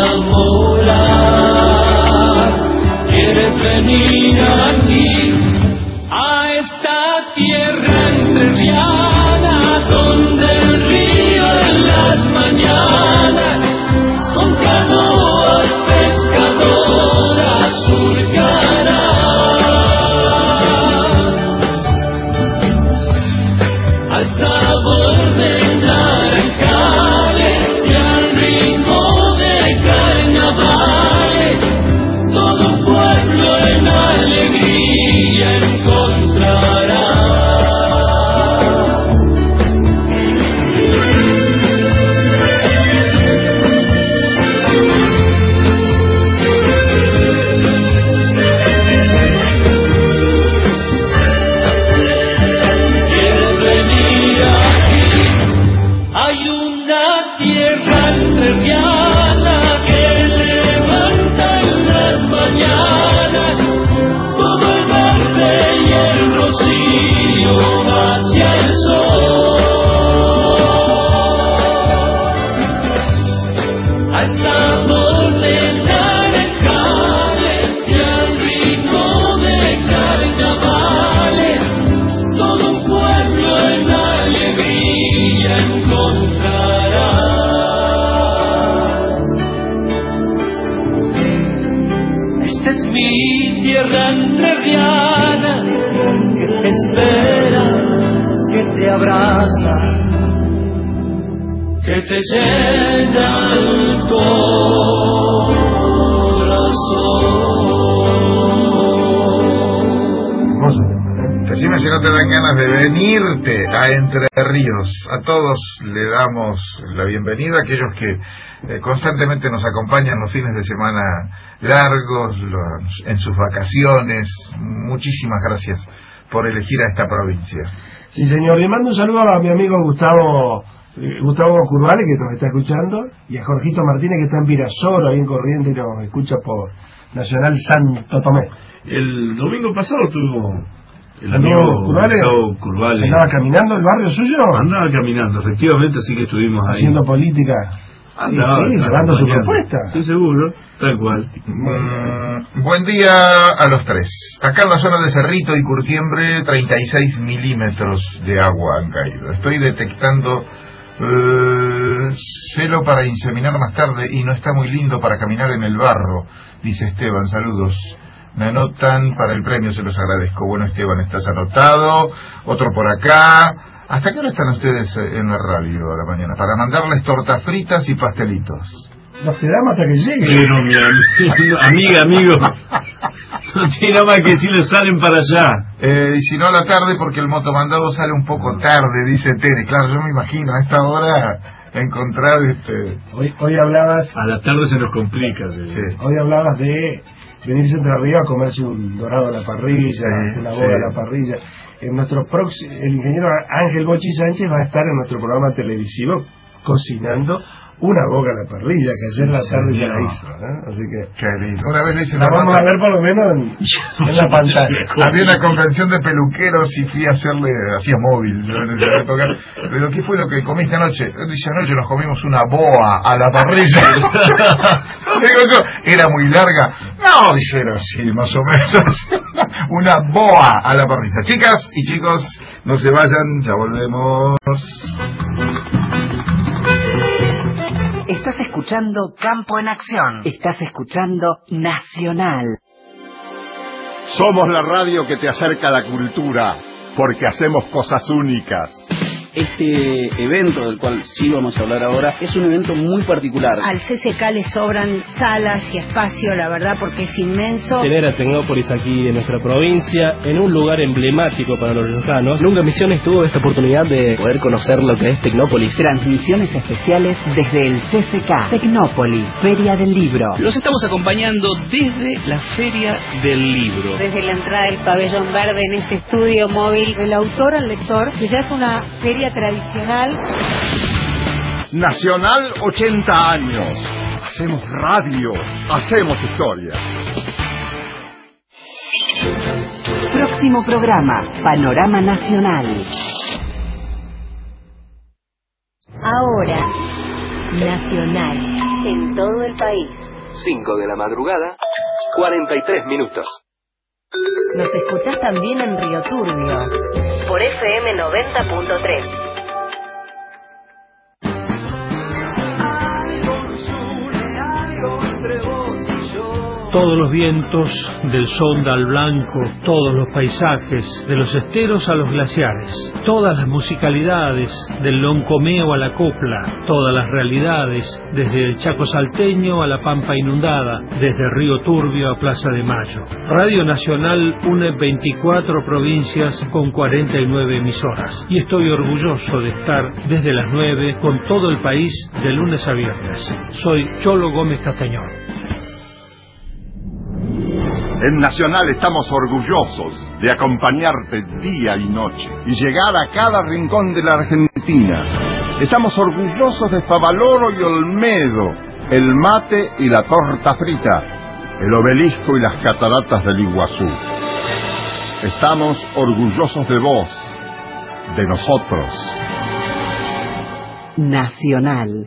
enamorar. ¿Quieres venir aquí, a esta tierra entrerriana, donde el río en las mañanas con canoas pescadoras surcará? Al sabor de naranjales y al ritmo de carnavales, todo pueblo en alegría encontrará. ¿Quieres venir aquí? Hay una tierra entrerriana que levanta en las mañanas todo el verde y el rocío hacia el sol. Al sabor de naranjales y al ritmo de carnavales, todo un pueblo en alegría encontrará. Esta es mi tierra entrerriana, que te espera, que te abraza, que te llena el corazón. Decime si no te dan ganas de venirte a Entre Ríos. A todos le damos la bienvenida, aquellos que constantemente nos acompañan los fines de semana largos, en sus vacaciones. Muchísimas gracias por elegir a esta provincia. Sí, señor. Le mando un saludo a mi amigo Gustavo Curvale, que nos está escuchando, y a Jorgito Martínez, que está en Virasoro, ahí en Corrientes, y nos escucha por Nacional Santo Tomé. El domingo pasado tuvo el amigo Gustavo Curvale. ¿Andaba caminando el barrio suyo? Andaba caminando, efectivamente, así que estuvimos ahí. Haciendo política. Andaba, sí, llevando su propuesta. Sí, seguro, tal cual. Buen día a los tres. Acá en la zona de Cerrito y Curtiembre, 36 milímetros de agua han caído. Estoy detectando celo para inseminar más tarde y no está muy lindo para caminar en el barro, dice Esteban. Saludos. Me anotan para el premio, se los agradezco. Bueno, Esteban, estás anotado. Otro por acá. ¿Hasta qué hora están ustedes en la radio a la mañana? Para mandarles tortas fritas y pastelitos. Nos quedamos hasta que llegue. Pero mi amigo, no tiene nada más que si le salen para allá. Y si no a la tarde, porque el motomandado sale un poco tarde, dice Tere. Claro, yo me imagino a esta hora encontrar Hoy hablabas... A la tarde se nos complica. Sí. Hoy hablabas de venirse entre arriba a comerse un dorado a la parrilla, una boda a la parrilla. El ingeniero Ángel Bochi Sánchez va a estar en nuestro programa televisivo cocinando una boca a la parrilla, que ayer la tarde ya la hizo, ¿no? Así que una vez le hice la vamos a ver por lo menos en la pantalla. Había una convención de peluqueros y fui a hacerle, hacía móvil, yo le tocar. Le digo, ¿qué fue lo que comiste anoche? Dice, anoche nos comimos una boa a la parrilla. Digo yo, ¿era muy larga? No, dijeron, sí, más o menos. Una boa a la parrilla. Chicas y chicos, no se vayan, ya volvemos. Estás escuchando Campo en Acción. Estás escuchando Nacional. Somos la radio que te acerca a la cultura, porque hacemos cosas únicas. Este evento del cual sí vamos a hablar ahora es un evento muy particular. Al CCK le sobran salas y espacio, la verdad, porque es inmenso. Tener a Tecnópolis aquí en nuestra provincia, en un lugar emblemático para los riojanos. Nunca Misiones tuvo esta oportunidad de poder conocer lo que es Tecnópolis. Transmisiones especiales desde el CCK. Tecnópolis, Feria del Libro. Los estamos acompañando desde la Feria del Libro. Desde la entrada del pabellón verde en este estudio móvil. Del autor al lector, que ya es una feria tradicional. Nacional 80 años. Hacemos radio, hacemos historia. Próximo programa, Panorama Nacional. Ahora, Nacional, en todo el país. 5 de la madrugada, 43 minutos. Nos escuchás también en Río Turbio, por FM 90.3. Todos los vientos, del sonda al blanco, todos los paisajes, de los esteros a los glaciares, todas las musicalidades, del loncomeo a la copla, todas las realidades, desde el Chaco salteño a la Pampa inundada, desde Río Turbio a Plaza de Mayo. Radio Nacional une 24 provincias con 49 emisoras, y estoy orgulloso de estar desde las 9 con todo el país de lunes a viernes. Soy Cholo Gómez Castañón. En Nacional estamos orgullosos de acompañarte día y noche y llegar a cada rincón de la Argentina. Estamos orgullosos de Favaloro y Olmedo, el mate y la torta frita, el obelisco y las cataratas del Iguazú. Estamos orgullosos de vos, de nosotros. Nacional,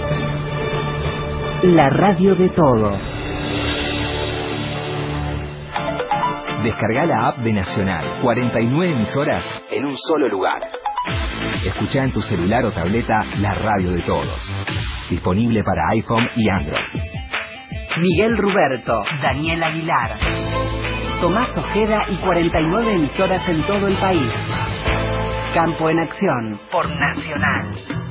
la radio de todos. Descarga la app de Nacional. 49 emisoras en un solo lugar. Escuchá en tu celular o tableta la radio de todos. Disponible para iPhone y Android. Miguel Ruberto, Daniel Aguilar, Tomás Ojeda y 49 emisoras en todo el país. Campo en acción por Nacional.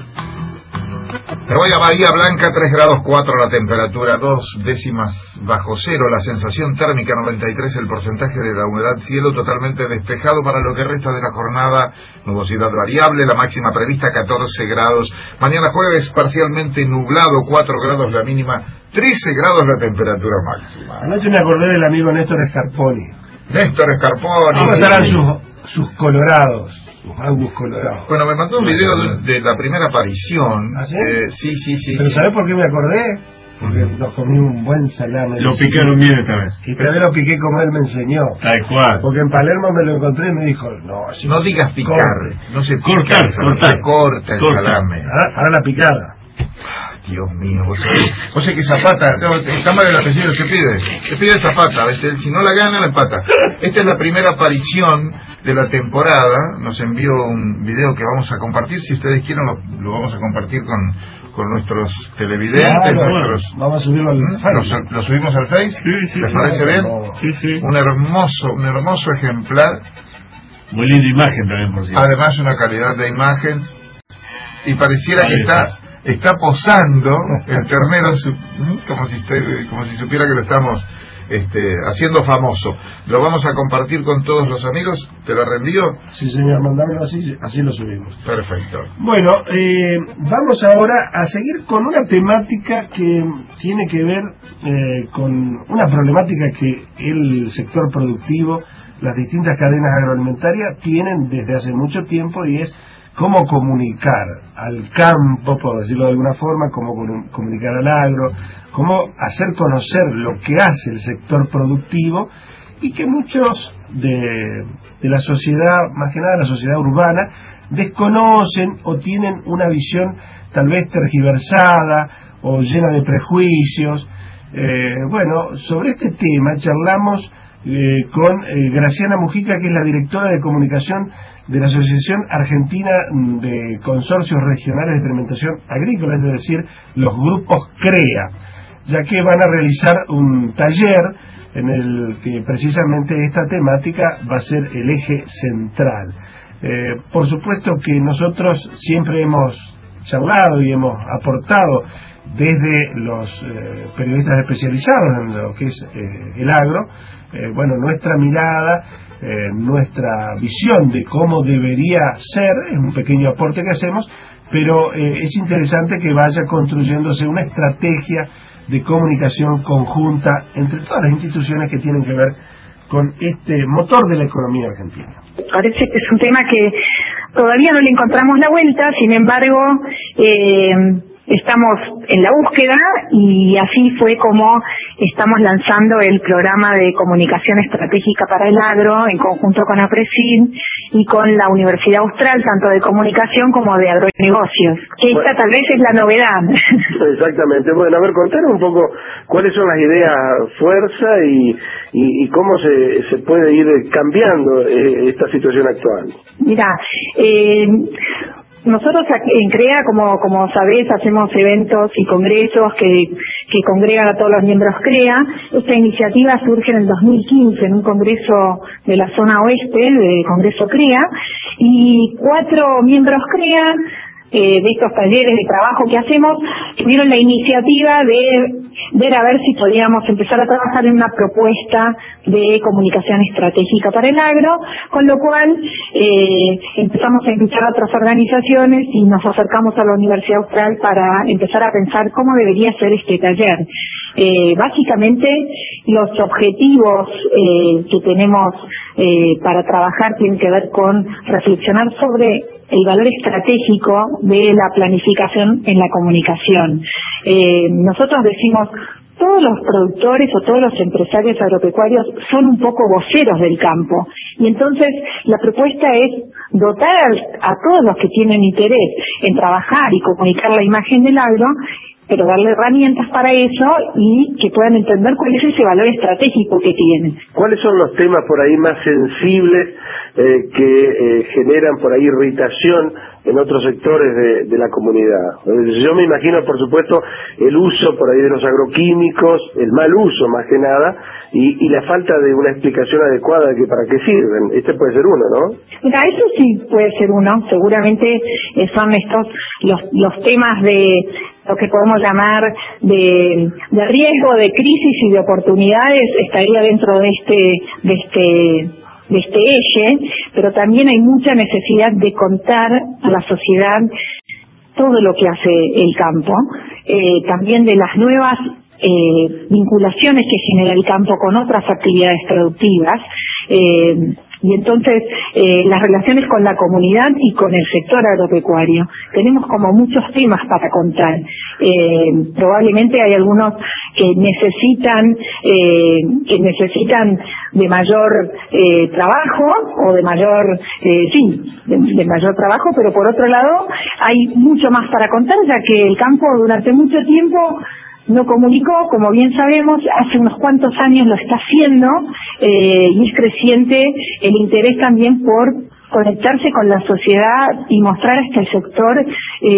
Me voy a Bahía Blanca, 3 grados 4 la temperatura, 2 décimas bajo cero, la sensación térmica 93, el porcentaje de la humedad, cielo totalmente despejado para lo que resta de la jornada, nubosidad variable, la máxima prevista 14 grados, mañana jueves parcialmente nublado, 4 grados la mínima, 13 grados la temperatura máxima. Anoche me acordé del amigo Néstor Scarponi. ¿Cómo estarán sus colorados? Angus colorado. Bueno, me mandó un video de la primera aparición. ¿Ah, sí? Sí. ¿Pero sabés por qué me acordé? Porque nos comí un buen salame. Lo picaron bien esta vez. Y también lo piqué como él me enseñó. Tal cual. Porque en Palermo me lo encontré y me dijo, no digas picar, no se corta el salame. Ahora la picada. Dios mío, vos sé que Zapata, está mal el apellido, ¿qué pide Zapata? Si no la gana, la empata. Esta es la primera aparición de la temporada, nos envió un video que vamos a compartir, si ustedes quieren lo vamos a compartir con nuestros televidentes. Vamos a subirlo al Face. ¿Lo subimos al Face? Sí, ¿Les parece bien? Sí. Un hermoso ejemplar. Muy linda imagen también, por cierto. Además una calidad de imagen, y pareciera que está posando el ternero como si supiera que lo estamos haciendo famoso. Lo vamos a compartir con todos los amigos. ¿Te lo reenvío? Sí, señor, mandámelo así lo subimos. Perfecto. Bueno, vamos ahora a seguir con una temática que tiene que ver con una problemática que el sector productivo, las distintas cadenas agroalimentarias tienen desde hace mucho tiempo, y es cómo comunicar al campo, por decirlo de alguna forma, cómo comunicar al agro, cómo hacer conocer lo que hace el sector productivo, y que muchos de la sociedad, más que nada la sociedad urbana, desconocen o tienen una visión tal vez tergiversada o llena de prejuicios. Bueno, sobre este tema charlamos con Graciana Mujica, que es la directora de comunicación de la Asociación Argentina de Consorcios Regionales de Experimentación Agrícola, es decir, los grupos CREA, ya que van a realizar un taller en el que precisamente esta temática va a ser el eje central. Por supuesto que nosotros siempre hemos charlado y hemos aportado desde los periodistas especializados en lo que es el agro, nuestra mirada, nuestra visión de cómo debería ser, es un pequeño aporte que hacemos, pero es interesante que vaya construyéndose una estrategia de comunicación conjunta entre todas las instituciones que tienen que ver con este motor de la economía argentina. Parece que es un tema que todavía no le encontramos la vuelta, sin embargo, estamos en la búsqueda y así fue como estamos lanzando el programa de comunicación estratégica para el agro en conjunto con APRESID y con la Universidad Austral, tanto de comunicación como de agronegocios. Esta tal vez es la novedad. Exactamente. Bueno, a ver, contanos un poco cuáles son las ideas fuerza y cómo se puede ir cambiando esta situación actual. Mira, nosotros en CREA, como sabés, hacemos eventos y congresos que congregan a todos los miembros CREA. Esta iniciativa surge en el 2015 en un congreso de la zona oeste, de Congreso CREA, y 4 miembros CREA de estos talleres de trabajo que hacemos tuvieron la iniciativa de ver a ver si podíamos empezar a trabajar en una propuesta de comunicación estratégica para el agro, con lo cual empezamos a invitar a otras organizaciones y nos acercamos a la Universidad Austral para empezar a pensar cómo debería ser este taller. Básicamente los objetivos que tenemos para trabajar tienen que ver con reflexionar sobre el valor estratégico de la planificación en la comunicación. Nosotros decimos, todos los productores o todos los empresarios agropecuarios son un poco voceros del campo, y entonces la propuesta es dotar a todos los que tienen interés en trabajar y comunicar la imagen del agro, pero darle herramientas para eso y que puedan entender cuál es ese valor estratégico que tienen. ¿Cuáles son los temas por ahí más sensibles que generan por ahí irritación en otros sectores de la comunidad? Yo me imagino, por supuesto, el uso por ahí de los agroquímicos, el mal uso más que nada, y la falta de una explicación adecuada de que para qué sirven. Este puede ser uno, ¿no? Mira, eso sí puede ser uno. Seguramente son estos los temas de lo que podemos llamar de riesgo, de crisis y de oportunidades, estaría dentro de este eje, pero también hay mucha necesidad de contar a la sociedad todo lo que hace el campo, también de las nuevas vinculaciones que genera el campo con otras actividades productivas, y entonces las relaciones con la comunidad y con el sector agropecuario. Tenemos como muchos temas para contar. Probablemente hay algunos que necesitan de mayor trabajo o de mayor de mayor trabajo, pero por otro lado hay mucho más para contar, ya que el campo durante mucho tiempo no comunicó, como bien sabemos, hace unos cuantos años lo está haciendo, y es creciente el interés también por conectarse con la sociedad y mostrar a este sector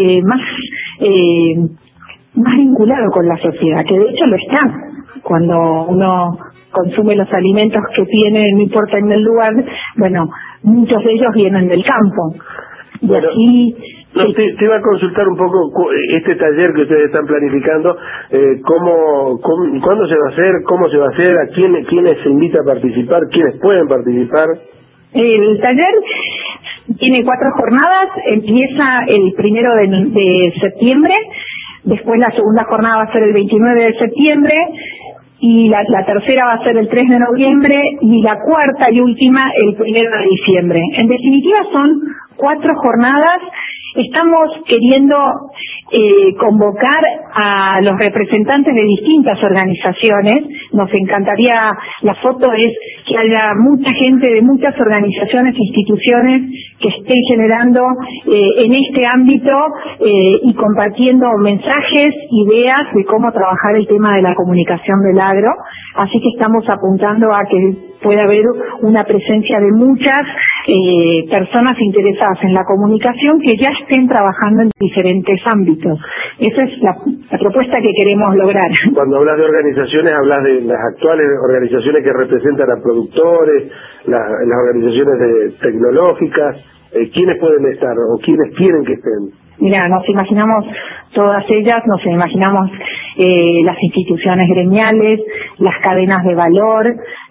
más vinculado con la sociedad, que de hecho lo está. Cuando uno consume los alimentos que tiene, no importa en el lugar, muchos de ellos vienen del campo. Y así... te iba a consultar un poco este taller que ustedes están planificando, cuándo se va a hacer, cómo se va a hacer, a quiénes se invita a participar, quiénes pueden participar. El taller tiene 4 jornadas, empieza el 1 de septiembre, después la segunda jornada va a ser el 29 de septiembre, y la tercera va a ser el 3 de noviembre, y la cuarta y última el 1 de diciembre. En definitiva son 4 jornadas. Estamos queriendo convocar a los representantes de distintas organizaciones. Nos encantaría, la foto es que haya mucha gente de muchas organizaciones e instituciones que estén generando en este ámbito y compartiendo mensajes, ideas de cómo trabajar el tema de la comunicación del agro. Así que estamos apuntando a que pueda haber una presencia de muchas personas interesadas en la comunicación que ya estén trabajando en diferentes ámbitos. Esa es la propuesta que queremos lograr. Cuando hablas de organizaciones, hablas de las actuales organizaciones que representan a productores, las organizaciones tecnológicas. ¿quiénes pueden estar o quiénes quieren que estén? Mira, nos imaginamos todas ellas, nos imaginamos las instituciones gremiales, las cadenas de valor,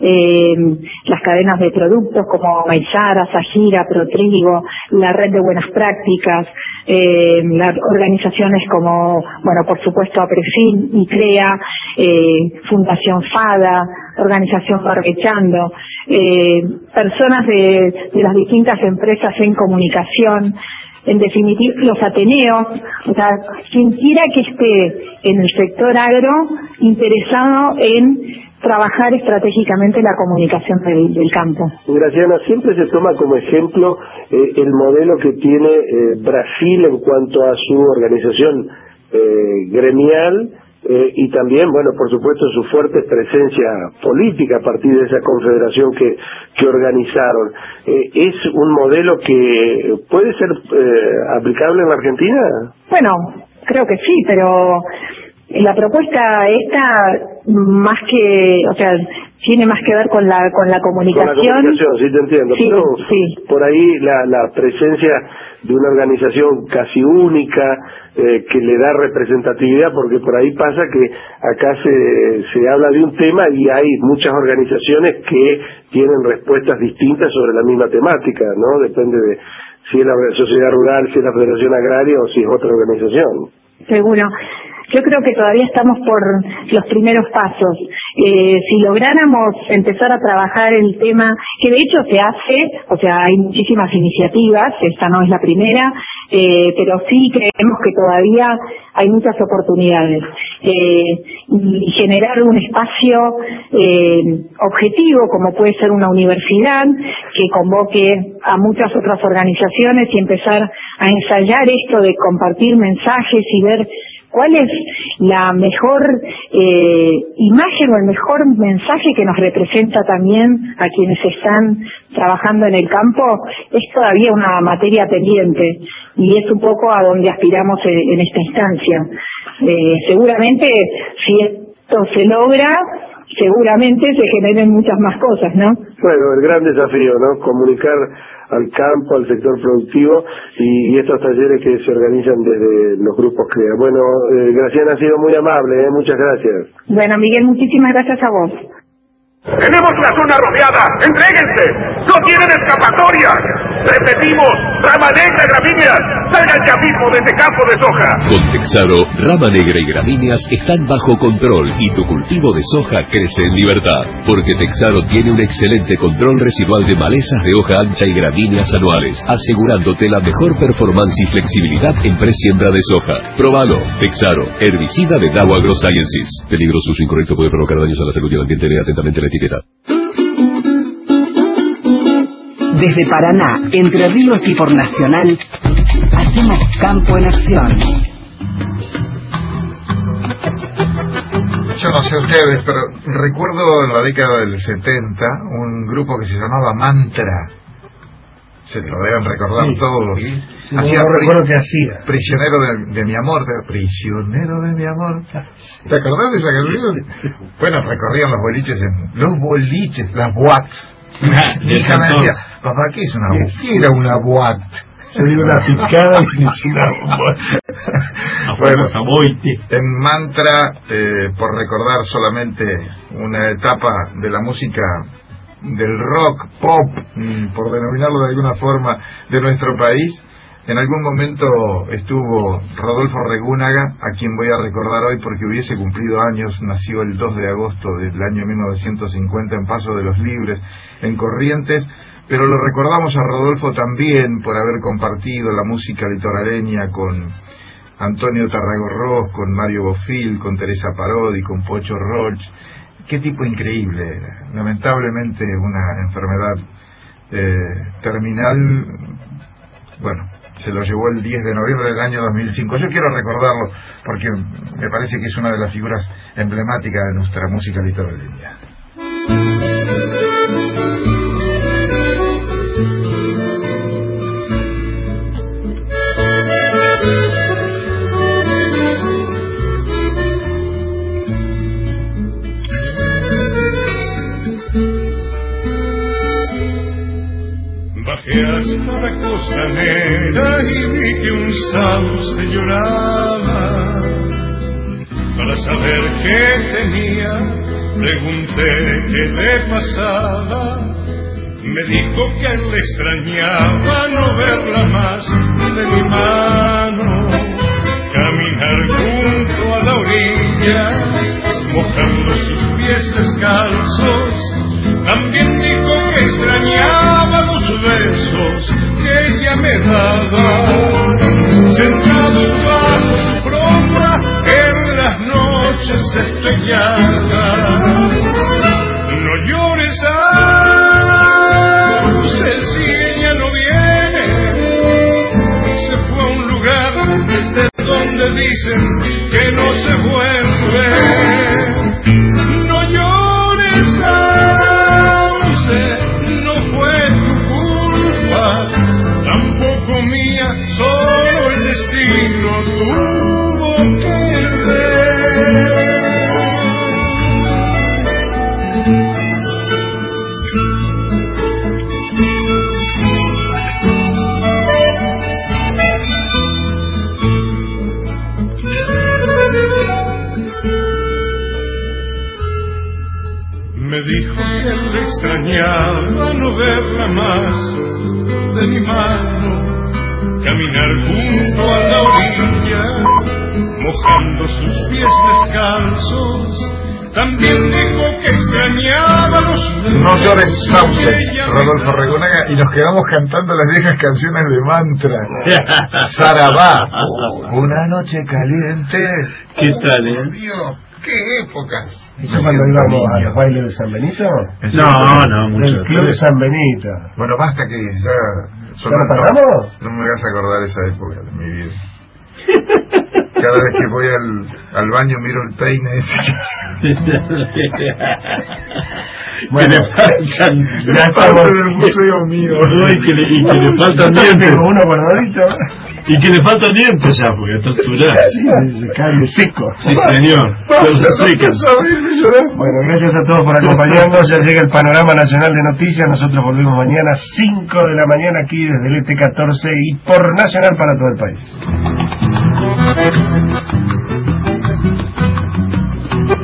las cadenas de productos como Maizara, Sajira, Protrigo, la red de buenas prácticas, las organizaciones como, bueno, por supuesto APREFIN y CREA, Fundación FADA, Organización Barbechando, personas de las distintas empresas en comunicación, en definitiva los ateneos, o sea, quien quiera que esté en el sector agro interesado en trabajar estratégicamente la comunicación del campo. Graciana, siempre se toma como ejemplo el modelo que tiene Brasil en cuanto a su organización gremial, y también, bueno, por supuesto, su fuerte presencia política a partir de esa confederación que organizaron. ¿Es un modelo que puede ser aplicable en la Argentina? Bueno, creo que sí, pero la propuesta esta, más que, o sea, tiene más que ver con la comunicación. Con la comunicación, sí, te entiendo. Sí, pero sí. Por ahí la presencia de una organización casi única, que le da representatividad, porque por ahí pasa que acá se habla de un tema y hay muchas organizaciones que tienen respuestas distintas sobre la misma temática, ¿no? Depende de si es la sociedad rural, si es la Federación Agraria o si es otra organización. Seguro. Yo creo que todavía estamos por los primeros pasos. Si lográramos empezar a trabajar el tema, que de hecho se hace, o sea, hay muchísimas iniciativas, esta no es la primera, pero sí creemos que todavía hay muchas oportunidades. Y generar un espacio objetivo, como puede ser una universidad, que convoque a muchas otras organizaciones y empezar a ensayar esto de compartir mensajes y ver cuál es la mejor imagen o el mejor mensaje que nos representa también a quienes están trabajando en el campo, es todavía una materia pendiente y es un poco a donde aspiramos en esta instancia. Seguramente, si esto se logra, seguramente se generen muchas más cosas, ¿no? Bueno, el gran desafío, ¿no? Comunicar al campo, al sector productivo y estos talleres que se organizan desde los grupos CREA. Bueno, Graciana, ha sido muy amable, muchas gracias. Bueno, Miguel, muchísimas gracias a vos. ¡Tenemos la zona rodeada! ¡Entréguense! ¡No tienen escapatoria! ¡Repetimos! ¡Rama negra, gramíneas! ¡Salgan ya mismo de ese campo de soja! Con Texaro, rama negra y gramíneas están bajo control y tu cultivo de soja crece en libertad. Porque Texaro tiene un excelente control residual de malezas de hoja ancha y gramíneas anuales, asegurándote la mejor performance y flexibilidad en presiembra de soja. Próbalo. Texaro, herbicida de Dow AgroSciences. Peligroso uso incorrecto puede provocar daños a la salud y al ambiente. Lea atentamente la etiqueta. Desde Paraná, Entre Ríos y por Nacional, hacemos Campo en Acción. Yo no sé ustedes, pero recuerdo en la década del 70 un grupo que se llamaba Mantra. Se lo deben recordar todos. Sí, hacía no recuerdo que hacía. Prisionero de mi amor, prisionero de mi amor. ¿Te acordás de esa canción? Bueno, recorrían los boliches, las boates. Mi hija me decía, papá, ¿qué es una boate? ¿Qué era una boate? Se dio una picada y es una bueno, en Mantra, por recordar solamente una etapa de la música del rock, pop, por denominarlo de alguna forma, de nuestro país, en algún momento estuvo Rodolfo Regúnaga, a quien voy a recordar hoy porque hubiese cumplido años. Nació el 2 de agosto del año 1950 en Paso de los Libres, en Corrientes, pero lo recordamos a Rodolfo también por haber compartido la música litoraleña con Antonio Tarragorros, con Mario Bofill, con Teresa Parodi, con Pocho Roch. Qué tipo increíble era. Lamentablemente una enfermedad terminal. Bueno, se lo llevó el 10 de noviembre del año 2005. Yo quiero recordarlo porque me parece que es una de las figuras emblemáticas de nuestra música litoraleña. Llegué hasta la costanera y vi que un sauce lloraba. Para saber qué tenía, pregunté qué le pasaba. Me dijo que a él le extrañaba no verla más de mi mano, caminar junto a la orilla, mojando sus pies descalzos. También dijo que extrañaba los besos que ella me daba, sentados bajo su sombra en las noches estrelladas. No llores, si ella no viene, se fue a un lugar desde donde dicen que no se vuelve. No llores, no fue tu culpa, tampoco mía, solo el destino tuvo que ver. Me dijo que le extrañaba no verla más de mi mano, caminar junto a la orilla, mojando sus pies descalzos. También dijo que extrañaba los besos. No llores, Sauce, Rodolfo Regonaga, y nos quedamos cantando las viejas canciones de Mantra. Sarabá, una noche caliente. ¿Qué tal, Dios, qué épocas. ¿Eso cuando íbamos a los bailes de San Benito? No, mucho. El Club de San Benito. Bueno, basta que ya... ¿Ya lo pagamos? No me hagas acordar esa época de mi vida. Cada vez que voy al baño miro el peine bueno, que le faltan, ya estamos del museo mío. Y que le faltan dientes. Tengo uno guardadito. Y que le faltan dientes ya, porque está estructurado. Sí, se cae seco. Sí, señor. Bueno, gracias a todos por acompañarnos. Ya llega el panorama nacional de noticias. Nosotros volvemos mañana 5 de la mañana aquí desde el ET14 y por Nacional para todo el país.